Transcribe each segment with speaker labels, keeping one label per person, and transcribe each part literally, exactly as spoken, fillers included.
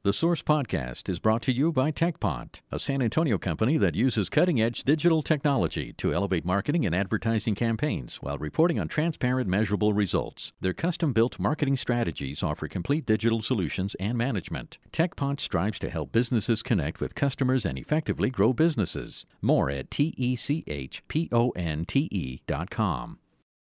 Speaker 1: The Source Podcast is brought to you by TechPot, a San Antonio company that uses cutting-edge digital technology to elevate marketing and advertising campaigns while reporting on transparent, measurable results. Their custom-built marketing strategies offer complete digital solutions and management. TechPot strives to help businesses connect with customers and effectively grow businesses. More at T E C H P O N T E dot com.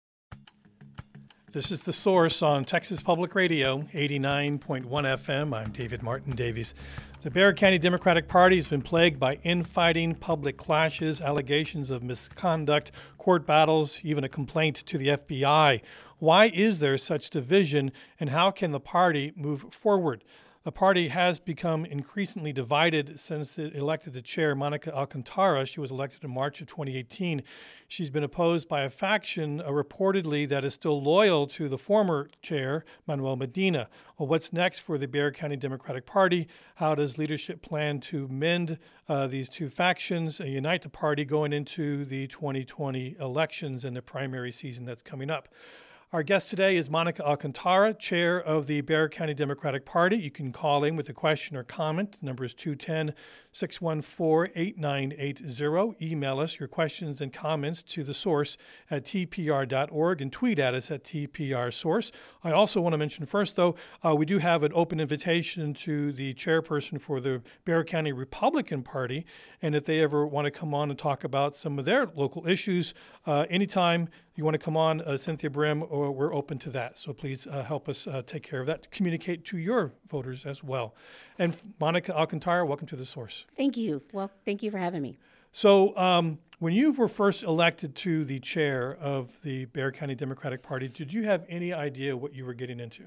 Speaker 2: This is The Source on Texas Public Radio, eighty-nine point one F M. I'm David Martin Davies. The Bexar County Democratic Party has been plagued by infighting, public clashes, allegations of misconduct, court battles, even a complaint to the F B I. Why is there such division, and how can the party move forward? The party has become increasingly divided since it elected the chair, Monica Alcantara. She was elected in March of twenty eighteen. She's been opposed by a faction uh, reportedly that is still loyal to the former chair, Manuel Medina. Well, what's next for the Bexar County Democratic Party? How does leadership plan to mend uh, these two factions and unite the party going into the twenty twenty elections and the primary season that's coming up? Our guest today is Monica Alcantara, chair of the Bexar County Democratic Party. You can call in with a question or comment. The number is two one zero, six one four, eight nine eight zero. Email us your questions and comments to the source at T P R dot org and tweet at us at T P R Source. I also want to mention first, though, uh, we do have an open invitation to the chairperson for the Bexar County Republican Party, and if they ever want to come on and talk about some of their local issues, uh, anytime you want to come on, uh, Cynthia Brim, or we're open to that. So please uh, help us uh, take care of that, communicate to your voters as well. And Monica Alcantara, welcome to The Source.
Speaker 3: Thank you. Well, thank you for having me.
Speaker 2: So um, when you were first elected to the chair of the Bexar County Democratic Party, did you have any idea what you were getting into?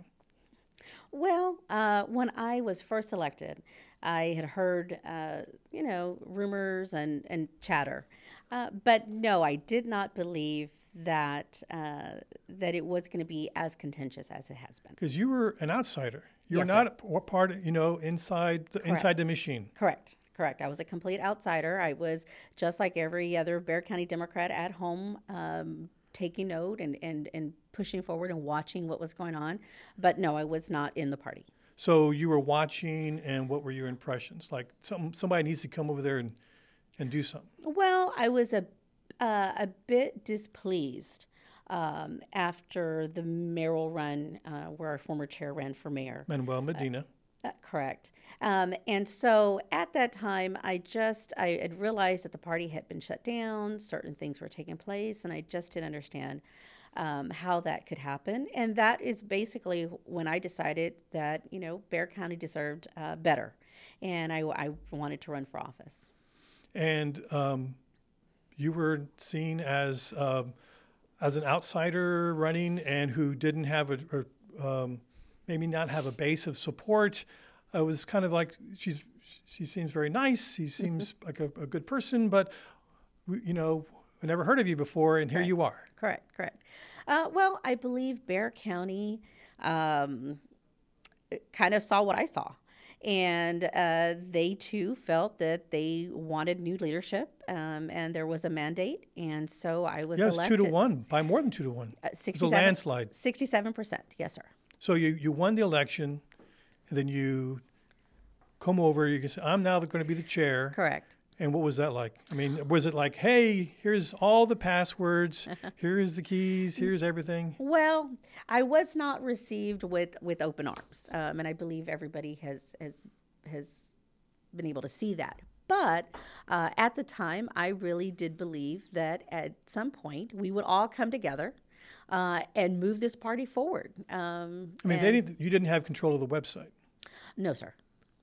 Speaker 3: Well, uh, when I was first elected, I had heard, uh, you know, rumors and, and chatter. Uh, but no, I did not believe that uh, that it was going to be as contentious as it has been.
Speaker 2: Because you were an outsider. You
Speaker 3: Yes,
Speaker 2: were not a part of, you know, inside the, inside the machine.
Speaker 3: Correct. Correct. I was a complete outsider. I was just like every other Bexar County Democrat at home, um, taking note and, and, and pushing forward and watching what was going on. But no, I was not in the party.
Speaker 2: So you were watching, and what were your impressions? Like some, somebody needs to come over there and, and do something.
Speaker 3: Well, I was a Uh, a bit displeased um, after the mayoral run uh, where our former chair ran for mayor.
Speaker 2: Manuel Medina.
Speaker 3: Uh, uh, correct. Um, and so at that time, I just, I had realized that the party had been shut down, certain things were taking place, and I just didn't understand um, how that could happen. And that is basically when I decided that, you know, Bexar County deserved uh, better. And I, I wanted to run for office.
Speaker 2: And um, you were seen as um, as an outsider running and who didn't have a, a um, maybe not have a base of support. It was kind of like she's she seems very nice. She seems like a, a good person, but we, you know, I never heard of you before, and
Speaker 3: Correct.
Speaker 2: Here you are.
Speaker 3: Correct, correct. Uh, well, I believe Bexar County um, kind of saw what I saw. And uh, they, too, felt that they wanted new leadership, um, and there was a mandate. And so I was
Speaker 2: yes,
Speaker 3: elected.
Speaker 2: two to one, by more than two to one.
Speaker 3: Uh,
Speaker 2: it was a landslide.
Speaker 3: sixty-seven percent, yes, sir.
Speaker 2: So you, you won the election, and then you come over. You can say, I'm now going to be the chair.
Speaker 3: Correct.
Speaker 2: And what was that like? I mean, was it like, hey, here's all the passwords, here's the keys, here's everything?
Speaker 3: Well, I was not received with, with open arms, um, and I believe everybody has has has been able to see that. But uh, at the time, I really did believe that at some point we would all come together uh, and move this party forward. Um,
Speaker 2: I mean, they didn't, you didn't have control of the website.
Speaker 3: No, sir.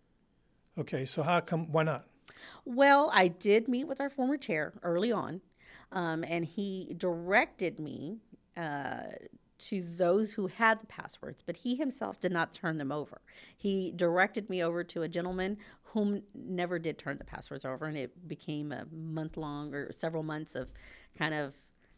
Speaker 2: Okay, so how come? Why not?
Speaker 3: Well, I did meet with our former chair early on, um, and he directed me uh, to those who had the passwords, but he himself did not turn them over. He directed me over to a gentleman whom never did turn the passwords over, and it became a month-long or several months of kind of...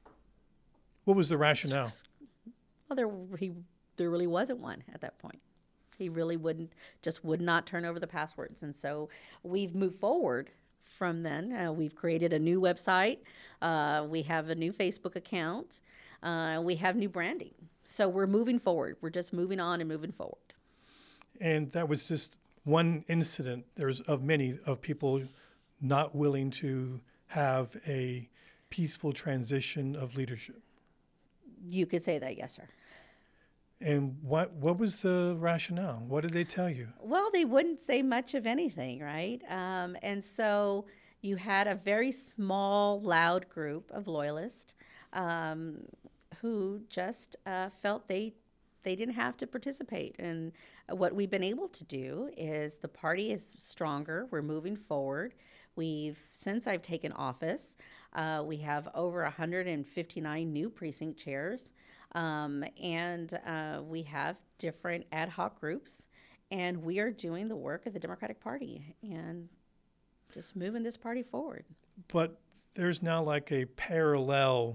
Speaker 2: What was the rationale?
Speaker 3: Well, there, he, there really wasn't one at that point. He really wouldn't, just would not turn over the passwords. And so we've moved forward from then. Uh, we've created a new website. Uh, we have a new Facebook account. Uh, we have new branding. So we're moving forward. We're just moving on and moving forward.
Speaker 2: And that was just one incident, there's of many, of people not willing to have a peaceful transition of leadership.
Speaker 3: You could say that, yes, sir.
Speaker 2: And what what was the rationale? What did they tell you?
Speaker 3: Well, they wouldn't say much of anything, right? Um, and so you had a very small, loud group of loyalists um, who just uh, felt they they didn't have to participate. And what we've been able to do is the party is stronger. We're moving forward. We've, since I've taken office, uh, we have over one hundred fifty-nine new precinct chairs. Um, and uh, we have different ad hoc groups, and we are doing the work of the Democratic Party and just moving this party forward.
Speaker 2: But there's now like a parallel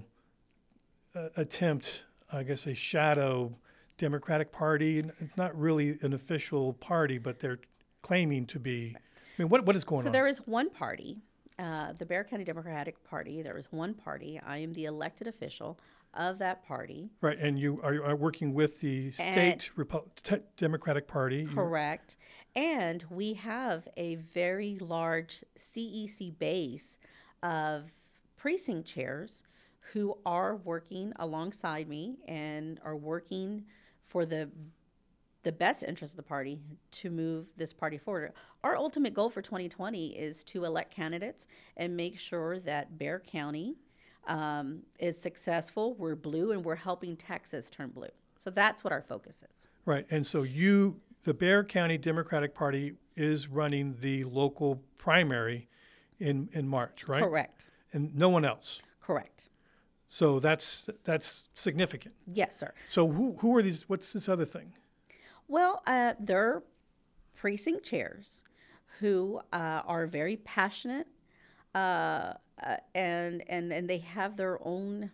Speaker 2: uh, attempt, I guess, a shadow Democratic Party. It's not really an official party, but they're claiming to be. I mean, what what is going
Speaker 3: so
Speaker 2: on?
Speaker 3: So there is one party, uh, the Bexar County Democratic Party. There is one party. I am the elected official of that party.
Speaker 2: Right, and you are, are working with the state Repu- T- Democratic Party.
Speaker 3: Correct. You... And we have a very large C E C base of precinct chairs who are working alongside me and are working for the the best interest of the party to move this party forward. Our ultimate goal for twenty twenty is to elect candidates and make sure that Bexar County Um, is successful. We're blue, and we're helping Texas turn blue. So that's what our focus is.
Speaker 2: Right, and so you, the Bexar County Democratic Party, is running the local primary in in March, right?
Speaker 3: Correct.
Speaker 2: And no one else.
Speaker 3: Correct.
Speaker 2: So that's that's significant.
Speaker 3: Yes, sir.
Speaker 2: So who who are these? What's this other thing?
Speaker 3: Well, uh, they're precinct chairs who uh, are very passionate. Uh, Uh, and and and they have their own.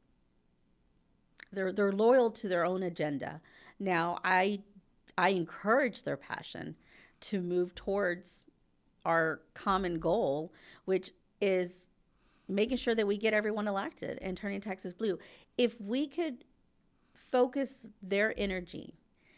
Speaker 3: They're they're loyal to their own agenda. Now, I I encourage their passion to move towards our common goal, which is making sure that we get everyone elected and turning Texas blue. If we could focus their energy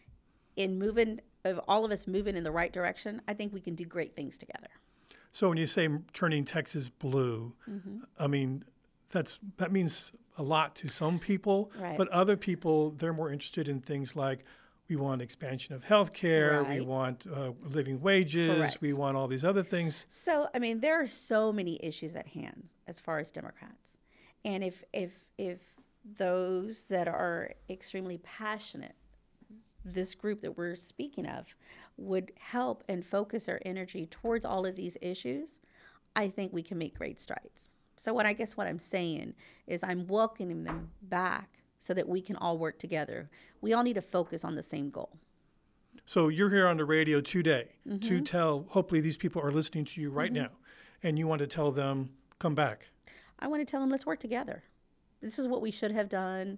Speaker 3: in moving, of all of us moving in the right direction, I think we can do great things together.
Speaker 2: So when you say turning Texas blue, mm-hmm. I mean, that's that means a lot to some people,
Speaker 3: right.
Speaker 2: But other people, they're more interested in things like we want expansion of health care,
Speaker 3: right.
Speaker 2: we want uh, living wages,
Speaker 3: Correct.
Speaker 2: We want all these other things.
Speaker 3: So, I mean, there are so many issues at hand as far as Democrats. And if if if those that are extremely passionate, this group that we're speaking of, would help and focus our energy towards all of these issues, I think we can make great strides. So what I guess what I'm saying is I'm welcoming them back so that we can all work together. We all need to focus on the same goal.
Speaker 2: So you're here on the radio today
Speaker 3: Mm-hmm.
Speaker 2: to tell, hopefully these people are listening to you right
Speaker 3: Mm-hmm.
Speaker 2: now, and you want to tell them, come back.
Speaker 3: I want to tell them, let's work together. This is what we should have done,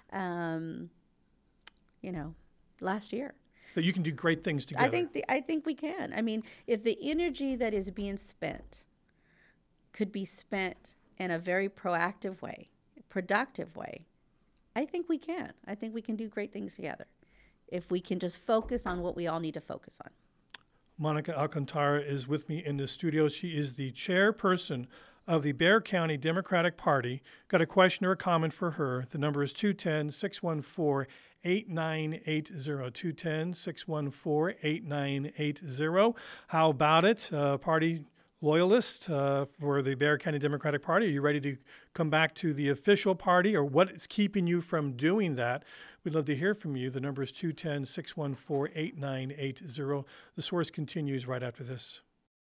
Speaker 3: um, you know, last year.
Speaker 2: That you can do great things together.
Speaker 3: I think the, I think we can. I mean, if the energy that is being spent could be spent in a very proactive way, productive way, I think we can. I think we can do great things together if we can just focus on what we all need to focus on.
Speaker 2: Monica Alcantara is with me in the studio. She is the chairperson of the Bexar County Democratic Party. Got a question or a comment for her. The number is two one zero, six one four, eight nine eight zero. two one zero, six one four, eight nine eight zero. How about it? Uh, party loyalist uh, for the Bexar County Democratic Party. Are you ready to come back to the official party, or what is keeping you from doing that? We'd love to hear from you. The number is two one zero, six one four, eight nine eight zero. The Source continues right after this.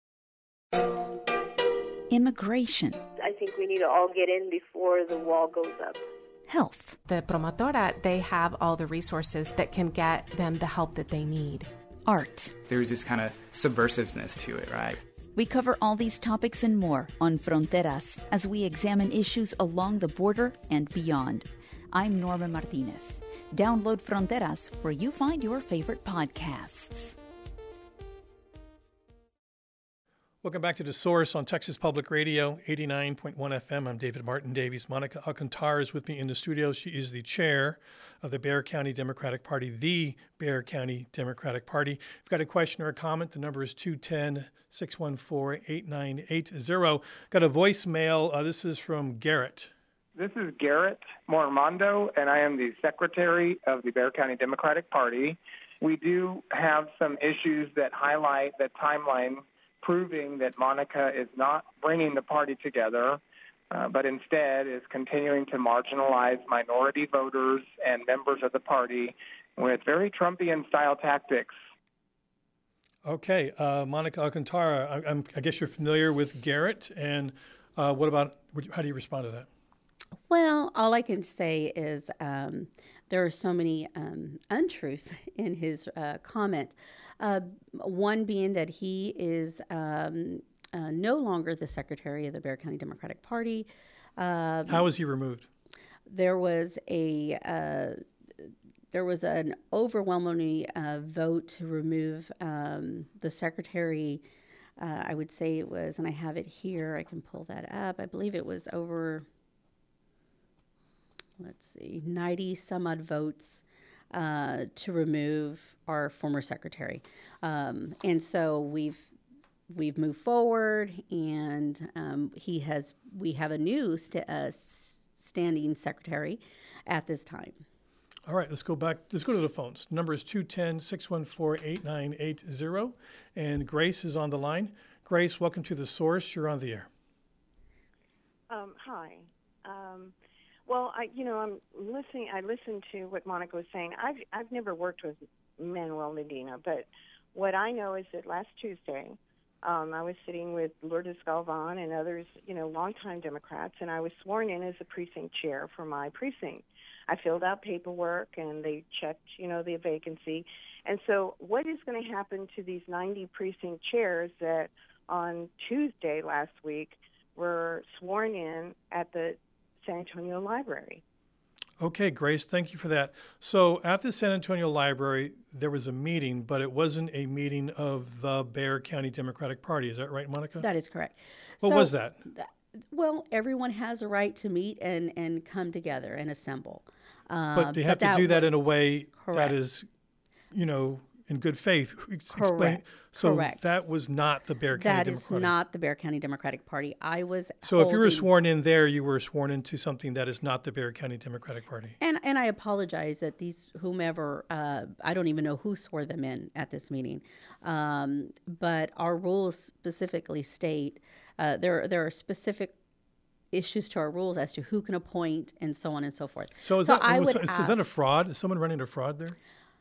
Speaker 4: Immigration.
Speaker 5: I think we need to all get in before the wall goes up.
Speaker 4: Health.
Speaker 6: The Promotora, they have all the resources that can get them the help that they need.
Speaker 4: Art.
Speaker 7: There's this kind of subversiveness to it, right?
Speaker 4: We cover all these topics and more on Fronteras as we examine issues along the border and beyond. I'm Norma Martinez. Download Fronteras where you find your favorite podcasts.
Speaker 2: Welcome back to The Source on Texas Public Radio, eighty-nine point one F M. I'm David Martin Davies. Monica Alcantara is with me in the studio. She is the chair of the Bexar County Democratic Party, the Bexar County Democratic Party. If you've got a question or a comment, the number is two one zero, six one four, eight nine eight zero. Got a voicemail. Uh, this is from Garrett.
Speaker 8: This is Garrett Mormondo, and I am the secretary of the Bexar County Democratic Party. We do have some issues that highlight the timeline proving that Monica is not bringing the party together, uh, but instead is continuing to marginalize minority voters and members of the party with very Trumpian-style tactics.
Speaker 2: Okay, uh, Monica Alcantara, I, I'm, I guess you're familiar with Garrett, and uh, what about, how do you respond to that?
Speaker 3: Well, all I can say is um, there are so many um, untruths in his uh, comment. Uh, one being that he is um, uh, no longer the secretary of the Bexar County Democratic Party. Uh,
Speaker 2: How was he removed?
Speaker 3: There was a uh, there was an overwhelming uh, vote to remove um, the secretary. Uh, I would say it was, and I have it here. I can pull that up. I believe it was over. Let's see, ninety some odd votes uh, to remove our former secretary, um, and so we've we've moved forward, and um, he has we have a new st- uh, standing secretary at this time.
Speaker 2: All right, let's go back. Let's go to the phones. The number is two one zero, six one four, eight nine eight zero, and Grace is on the line. Grace, welcome to The Source. You're on the air.
Speaker 9: Um, hi. Um, Well, I, you know, I'm listening. I listened to what Monica was saying. I've I've never worked with Manuel Medina, but what I know is that last Tuesday, um, I was sitting with Lourdes Galvan and others, you know, longtime Democrats, and I was sworn in as the precinct chair for my precinct. I filled out paperwork, and they checked, you know, the vacancy. And so, what is going to happen to these ninety precinct chairs that on Tuesday last week were sworn in at the San Antonio Library?
Speaker 2: Okay, Grace, thank you for that. So at the San Antonio Library, there was a meeting, but it wasn't a meeting of the Bexar County Democratic Party. Is that right, Monica?
Speaker 3: That is correct.
Speaker 2: What
Speaker 3: so,
Speaker 2: was that?
Speaker 3: Th- well, everyone has a right to meet and, and come together and assemble. Uh,
Speaker 2: but they have
Speaker 3: but
Speaker 2: to do that
Speaker 3: was,
Speaker 2: in a way
Speaker 3: correct.
Speaker 2: that is, you know, in good faith.
Speaker 3: Correct.
Speaker 2: Explain. So
Speaker 3: Correct.
Speaker 2: that was not the Bexar County
Speaker 3: That
Speaker 2: Democratic
Speaker 3: is not the Bexar County Democratic Party. I was
Speaker 2: So if you were
Speaker 3: holding-
Speaker 2: sworn in there, you were sworn into something that is not the Bexar County Democratic Party.
Speaker 3: And and I apologize that these whomever uh, I don't even know who swore them in at this meeting, um, but our rules specifically state uh, there there are specific issues to our rules as to who can appoint and so on and so forth.
Speaker 2: So is
Speaker 3: so
Speaker 2: that
Speaker 3: I
Speaker 2: was,
Speaker 3: would
Speaker 2: is,
Speaker 3: ask,
Speaker 2: is that a fraud? Is someone running a fraud there?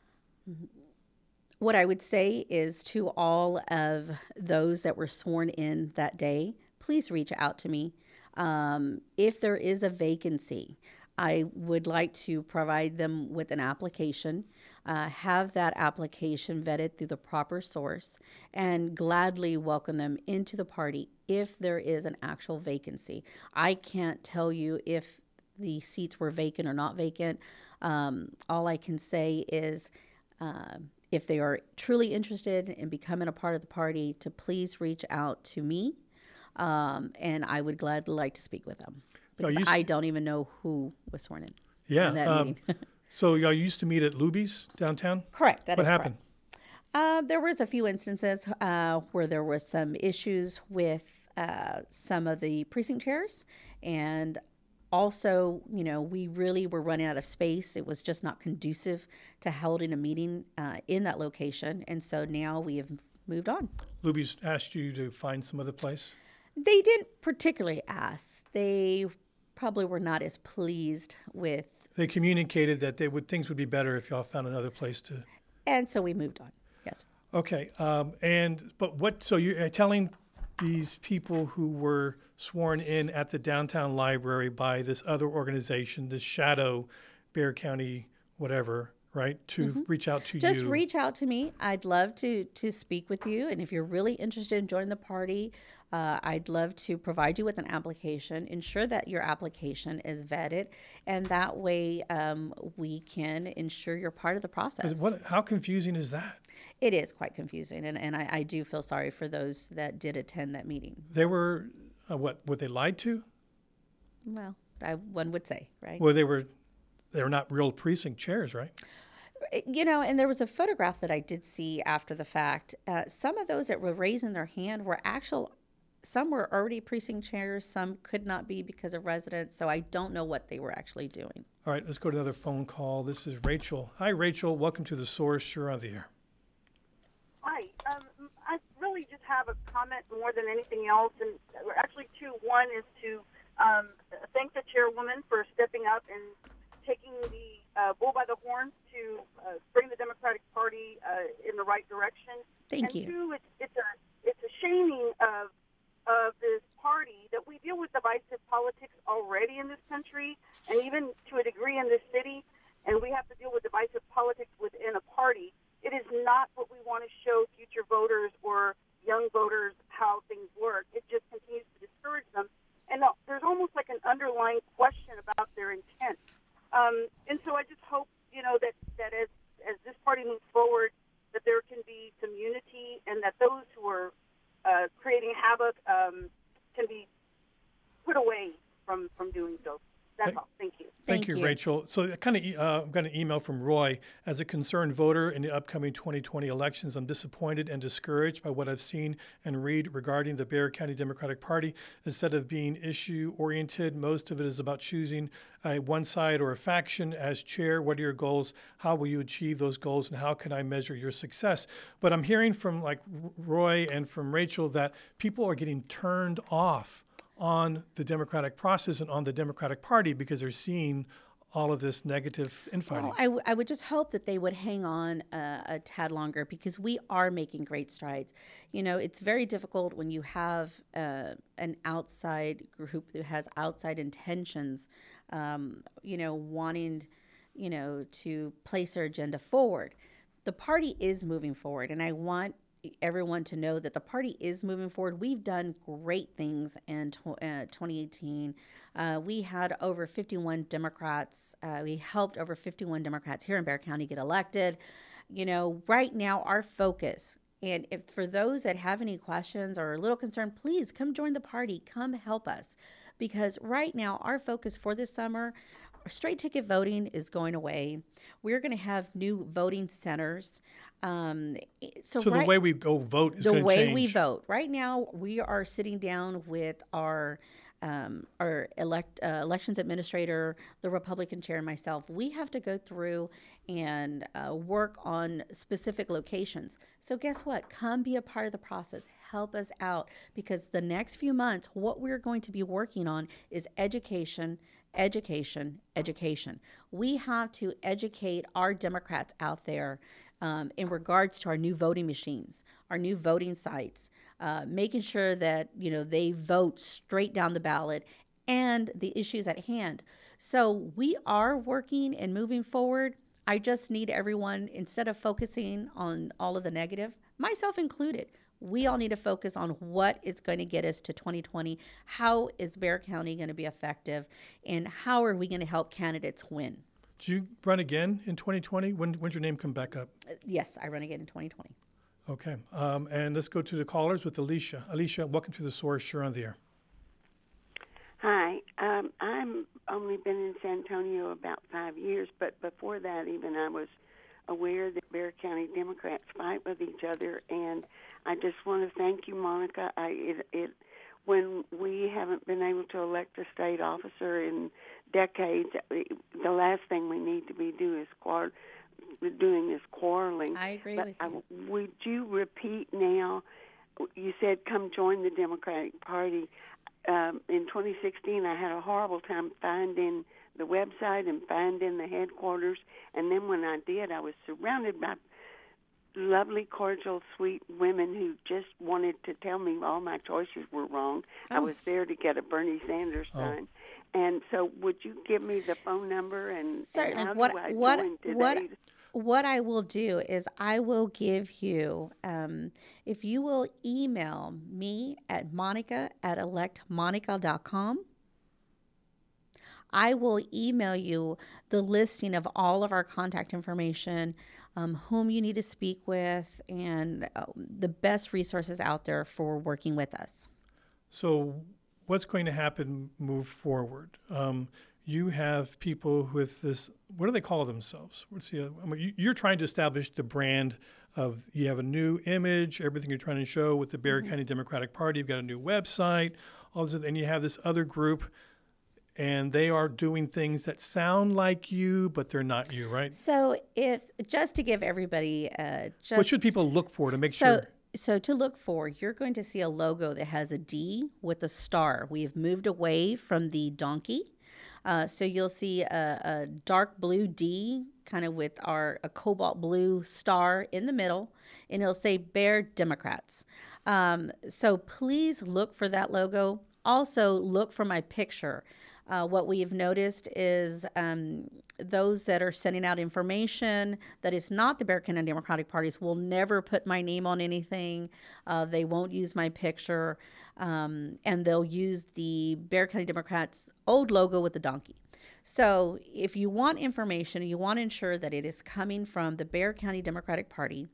Speaker 3: What I would say is to all of those that were sworn in that day, please reach out to me. Um, if there is a vacancy, I would like to provide them with an application, uh, have that application vetted through the proper source, and gladly welcome them into the party if there is an actual vacancy. I can't tell you if the seats were vacant or not vacant. Um, all I can say is uh, if they are truly interested in becoming a part of the party, to please reach out to me, um, and I would gladly like to speak with them. Because
Speaker 2: No, you s-
Speaker 3: I don't even know who was sworn in.
Speaker 2: Yeah.
Speaker 3: in that
Speaker 2: um,
Speaker 3: meeting.
Speaker 2: so y'all used to meet at Luby's downtown?
Speaker 3: Correct. That
Speaker 2: what
Speaker 3: is
Speaker 2: happened?
Speaker 3: correct. Uh, there was a few instances uh, where there was some issues with uh, some of the precinct chairs, and also, you know, we really were running out of space. It was just not conducive to holding a meeting uh, in that location, and so now we have moved on.
Speaker 2: Luby's asked you to find some other place?
Speaker 3: They didn't particularly ask. They probably were not as pleased with,
Speaker 2: They communicated that they would things would be better if y'all found another place to.
Speaker 3: and so we moved on. Yes.
Speaker 2: Okay. Um, and but what? So you're telling these people who were sworn in at the downtown library by this other organization, this shadow Bexar County whatever, right, to
Speaker 3: Mm-hmm.
Speaker 2: reach out to
Speaker 3: Just
Speaker 2: you.
Speaker 3: reach out to me. I'd love to to speak with you. And if you're really interested in joining the party, uh, I'd love to provide you with an application. Ensure that your application is vetted, and that way um, we can ensure you're part of the process.
Speaker 2: What, how confusing is that?
Speaker 3: It is quite confusing, and, and I, I do feel sorry for those that did attend that meeting.
Speaker 2: They were, uh, what, were they lied to?
Speaker 3: Well, I, one would say, right?
Speaker 2: Well, they were, they were not real precinct chairs, right?
Speaker 3: You know, and there was a photograph that I did see after the fact. Uh, some of those that were raising their hand were actual, some were already precinct chairs, some could not be because of residents, so I don't know what they were actually doing.
Speaker 2: All right, let's go to another phone call. This is Rachel. Hi, Rachel. Welcome to The Source. You're on the air.
Speaker 10: Hi. Um, I really just have a comment more than anything else, and actually two. One is to um, thank the chairwoman for stepping up and taking the uh, bull by the horns to uh, bring the Democratic Party uh, in the right direction.
Speaker 3: Thank
Speaker 10: and
Speaker 3: you.
Speaker 10: And two, it's, it's a it's a shaming of of this party that we deal with divisive politics already in this country, and even to a degree in this city, and we have to deal with divisive politics within a party. It is not what we want to show future voters or young voters how things work. It just continues to discourage them. And uh, there's almost like an underlying question about their intent. Um, and so I just hope, you know, that, that as, as this party moves forward, that there can be some unity, and that those who are uh, creating havoc um, can be put away from, from doing so. That's
Speaker 2: Hey.
Speaker 10: all. Thank you.
Speaker 2: Thank,
Speaker 3: Thank
Speaker 2: you,
Speaker 3: you.
Speaker 2: Rachel. So I kind of uh, got an email from Roy. As a concerned voter in the upcoming twenty twenty elections, I'm disappointed and discouraged by what I've seen and read regarding the Bexar County Democratic Party. Instead of being issue-oriented, most of it is about choosing uh, one side or a faction. As chair, what are your goals? How will you achieve those goals? And how can I measure your success? But I'm hearing from like Roy and from Rachel that people are getting turned off on the democratic process and on the Democratic Party because they're seeing all of this negative infighting.
Speaker 3: Well, I, w- I would just hope that they would hang on uh, a tad longer, because we are making great strides. You know, it's very difficult when you have uh, an outside group who has outside intentions, um, you know, wanting, you know, to place their agenda forward. The party is moving forward, and I want everyone to know that the party is moving forward. We've done great things in tw- uh, twenty eighteen. Uh, we had over fifty-one Democrats. Uh, we helped over fifty-one Democrats here in Bexar County get elected. You know, right now our focus, and if for those that have any questions or are a little concerned, please come join the party. Come help us, because right now our focus for this summer, straight ticket voting is going away. We're going to have new voting centers. Um, so
Speaker 2: so
Speaker 3: right,
Speaker 2: the way we go vote is
Speaker 3: the
Speaker 2: going to
Speaker 3: way
Speaker 2: change.
Speaker 3: we vote right now, we are sitting down with our um, our elect uh, elections administrator, the Republican chair, and myself. We have to go through and uh, work on specific locations. So guess what? Come be a part of the process. Help us out, because the next few months, what we're going to be working on is education. Education, education. We have to educate our Democrats out there um, in regards to our new voting machines, our new voting sites, uh, making sure that, you know, they vote straight down the ballot, and the issues at hand. So we are working and moving forward. I just need everyone, instead of focusing on all of the negative, myself included, we all need to focus on what is going to get us to twenty twenty. How is Bexar County going to be effective, and how are we going to help candidates win?
Speaker 2: Do you run again in twenty twenty? When when's your name come back up?
Speaker 3: Uh, yes, I run again in twenty twenty.
Speaker 2: Okay, um, and let's go to the callers with Alicia. Alicia, welcome to The Source. You're on the air.
Speaker 11: Hi, um, I'm only been in San Antonio about five years, but before that, even I was aware that Bexar County Democrats fight with each other, and I just want to thank you, Monica. I, it, it, when we haven't been able to elect a state officer in decades, the last thing we need to be do is quar- doing is quarreling.
Speaker 3: I agree
Speaker 11: but
Speaker 3: with
Speaker 11: I,
Speaker 3: you.
Speaker 11: would you repeat now? You said come join the Democratic Party. Um, in twenty sixteen, I had a horrible time finding the website and finding the headquarters, and then when I did, I was surrounded by lovely, cordial, sweet women who just wanted to tell me all my choices were wrong.
Speaker 3: Oh.
Speaker 11: I was there to get a Bernie Sanders
Speaker 2: Oh.
Speaker 11: sign. And so would you give me the phone number and,
Speaker 3: Certainly.
Speaker 11: and how
Speaker 3: What-
Speaker 11: do I
Speaker 3: what-
Speaker 11: join today?
Speaker 3: what- what I will do is I will give you, um, if you will email me at monica at elect monica dot com, I will email you the listing of all of our contact information, um, whom you need to speak with, and uh, the best resources out there for working with us.
Speaker 2: So what's going to happen move forward? Um, you have people with this, what do they call themselves? What's the, I mean, you're trying to establish the brand of, you have a new image, everything you're trying to show with the Bexar mm-hmm. County Democratic Party. You've got a new website, all this, and you have this other group, and they are doing things that sound like you, but they're not you, right?
Speaker 3: So if, just to give everybody, uh, just,
Speaker 2: what should people look for to make
Speaker 3: so,
Speaker 2: sure?
Speaker 3: So to look for, you're going to see a logo that has a D with a star. We have moved away from the donkey. Uh, so you'll see a, a dark blue D kind of with our a cobalt blue star in the middle, and it'll say Bexar Democrats. Um, so please look for that logo. Also look for my picture. Uh, what we've noticed is um, those that are sending out information that is not the Bexar County Democratic Parties will never put my name on anything. Uh, they won't use my picture, um, and they'll use the Bexar County Democrats' old logo with the donkey. So if you want information, you want to ensure that it is coming from the Bexar County Democratic Party,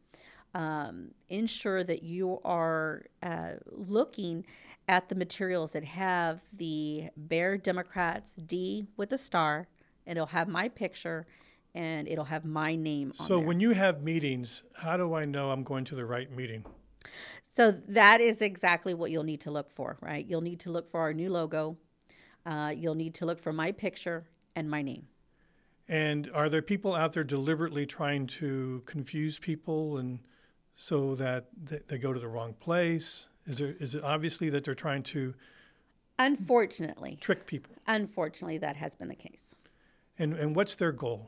Speaker 3: um, ensure that you are uh, looking at the materials that have the Bexar Democrats D with a star. It'll have my picture, and it'll have my name on
Speaker 2: So
Speaker 3: there.
Speaker 2: when you have meetings, how do I know I'm going to the right meeting?
Speaker 3: So that is exactly what you'll need to look for, right? You'll need to look for our new logo. Uh, you'll need to look for my picture and my name.
Speaker 2: And are there people out there deliberately trying to confuse people and so that th- they go to the wrong place? Is there is it obviously that they're trying to
Speaker 3: Unfortunately.
Speaker 2: trick people?
Speaker 3: Unfortunately, that has been the case.
Speaker 2: And and what's their goal?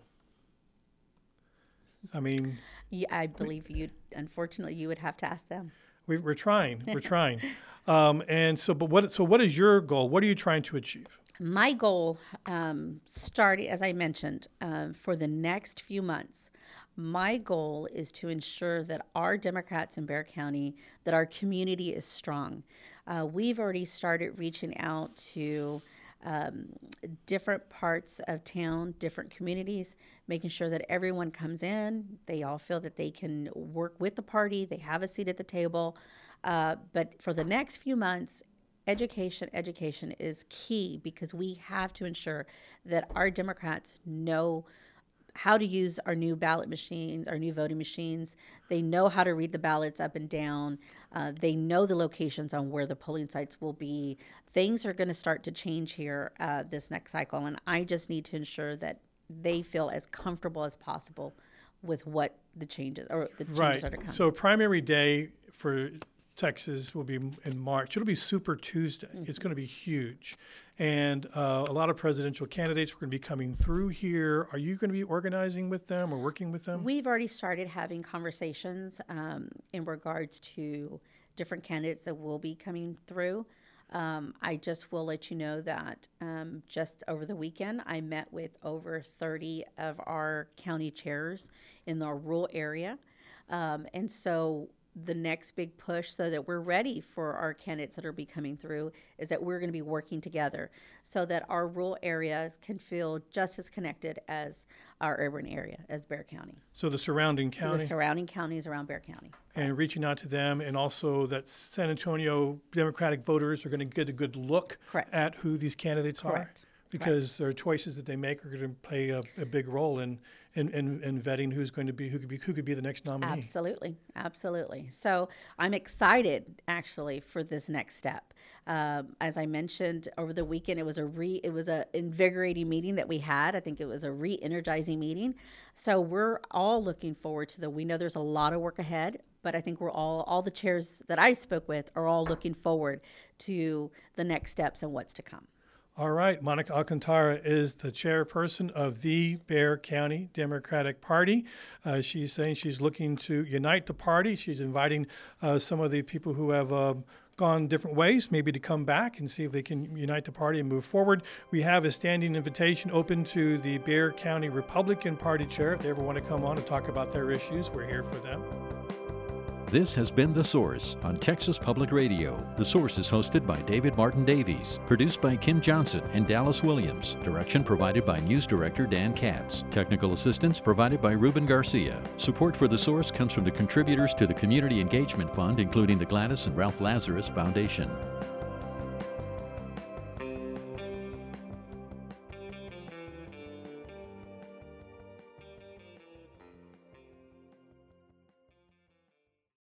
Speaker 2: I mean,
Speaker 3: Yeah, I believe you. Unfortunately, you would have to ask them.
Speaker 2: we, we're trying. We're trying. Um, and so, but what? So, what is your goal? What are you trying to achieve?
Speaker 3: My goal, um, starting as I mentioned, um, for the next few months, my goal is to ensure that our Democrats in Bexar County, that our community is strong. Uh, we've already started reaching out to um, different parts of town, different communities, making sure that everyone comes in. They all feel that they can work with the party. They have a seat at the table. Uh, but for the next few months, education, education is key, because we have to ensure that our Democrats know how to use our new ballot machines, our new voting machines. They know how to read the ballots up and down. Uh, they know the locations on where the polling sites will be. Things are going to start to change here uh, this next cycle, and I just need to ensure that they feel as comfortable as possible with what the changes or the changes
Speaker 2: Right.
Speaker 3: are to come.
Speaker 2: So primary day for Texas will be in March. It'll be Super Tuesday.
Speaker 3: Mm-hmm.
Speaker 2: It's going to be huge. And uh, a lot of presidential candidates are going to be coming through here. Are you going to be organizing with them or working with them?
Speaker 3: We've already started having conversations um, in regards to different candidates that will be coming through. Um, I just will let you know that um, just over the weekend, I met with over thirty of our county chairs in the rural area. Um, and so the next big push, so that we're ready for our candidates that are be coming through, is that we're going to be working together so that our rural areas can feel just as connected as our urban area, as Bexar County.
Speaker 2: So the surrounding
Speaker 3: So
Speaker 2: county.
Speaker 3: the surrounding counties around Bexar County.
Speaker 2: And reaching out to them, and also that San Antonio Democratic voters are going to get a good look
Speaker 3: Correct.
Speaker 2: at who these candidates
Speaker 3: Correct.
Speaker 2: are, because their choices that they make are going to play a, a big role in, in, in, in vetting who's going to be who could be who could be the next nominee.
Speaker 3: Absolutely, absolutely. So I'm excited actually for this next step. Um, as I mentioned over the weekend, it was a re it was a invigorating meeting that we had. I think it was a re-energizing meeting. So we're all looking forward to the. We know there's a lot of work ahead, but I think we're all all the chairs that I spoke with are all looking forward to the next steps and what's to come.
Speaker 2: All right, Monica Alcantara is the chairperson of the Bexar County Democratic Party. Uh, she's saying she's looking to unite the party. She's inviting uh, some of the people who have uh, gone different ways, maybe to come back and see if they can unite the party and move forward. We have a standing invitation open to the Bexar County Republican Party chair. If they ever want to come on and talk about their issues, we're here for them.
Speaker 1: This has been The Source on Texas Public Radio. The Source is hosted by David Martin Davies, produced by Kim Johnson and Dallas Williams, direction provided by News Director Dan Katz, technical assistance provided by Ruben Garcia. Support for The Source comes from the contributors to the Community Engagement Fund, including the Gladys and Ralph Lazarus Foundation.